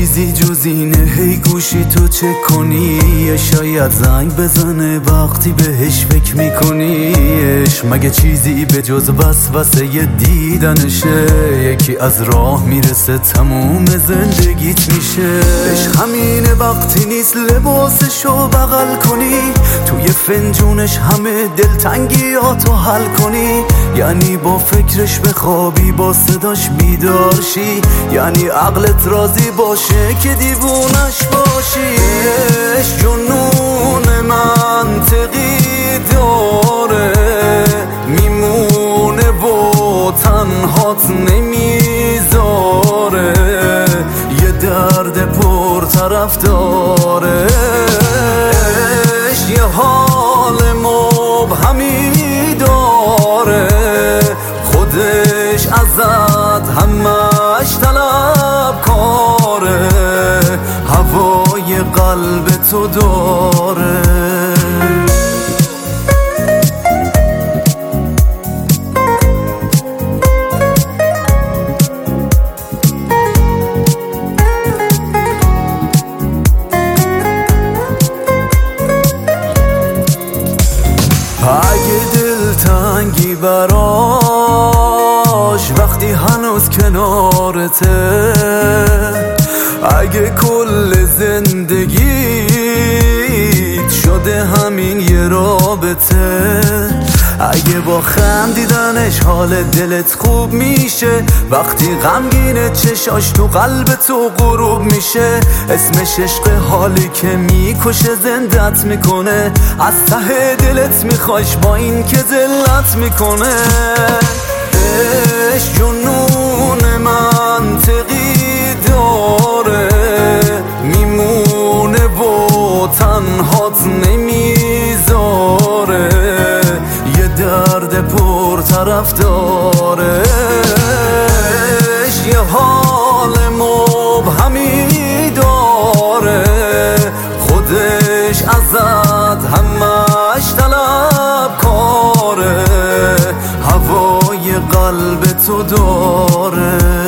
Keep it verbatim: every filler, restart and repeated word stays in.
چیزی جز اینه هی گوشی تو چک کنی، شاید زنگ بزنه وقتی بهش فکر میکنیش. مگه چیزی به جز وسوسه دیدنشه؟ یکی از راه میرسه تموم زندگیت میشه. عشق همینه وقتی نیست لباسشو بغل کنی، توی فنجونش همه دلتنگیاتو حل کنی. یعنی با فکرش بخوابی، با صداش بیدار شی، یعنی عقلت راضی باشه که دیوونش باشی. عشق جنون منطقی داره، میمونه و تنهات نمیذاره، یه درد پر طرف داره. عشق یه حال مبهمی داره، خودش ازت همش طلب کاره، هوای قلب تو داره. اگه دلتنگی براش وقتی هنوز کنارته، اگه کل زندگیت شده همین یه رابطه، اگه با خندیدنش حال دلت خوب میشه، وقتی غمگینه چشاش تو قلب تو غروب میشه، اسمش عشق حالی که میکشه زندت میکنه، از ته دلت میخوایش با این که ذلت میکنه. عشق جنون منطقی داره، میمونه و تنهات نمیذاره، یه درد پر طرف داره. عشق یه حال مبهمی داره، خودش ازت همش طلب کاره، هوای قلب تو داره.